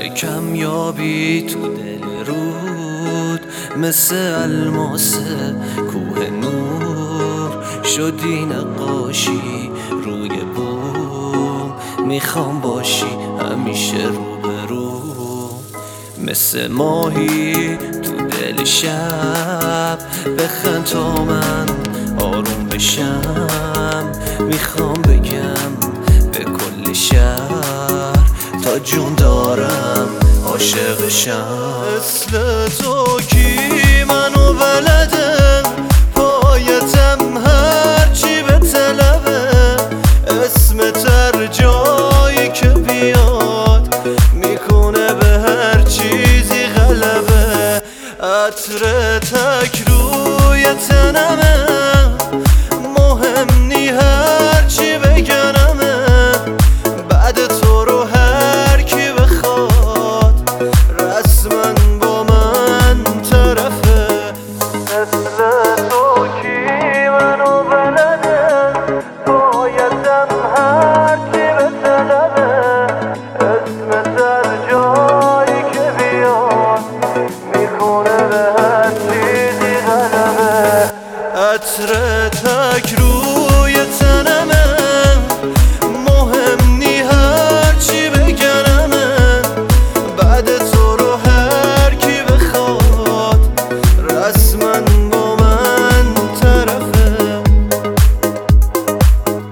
کمیابی تو دل رود مثل الماس کوه نور شدی نقاشی روی بوم. میخوام باشی همیشه روبرو مثل ماهی تو دل شب بخند تا من آروم بشم. میخوام بگم به کل شهر تا جون دارم عاشقشم. مثل تو کی منو بلده پایتم هرچی به طلبه اسمت هر جایی که بیاد میکنه به هر چیزی غلبه. عطر تک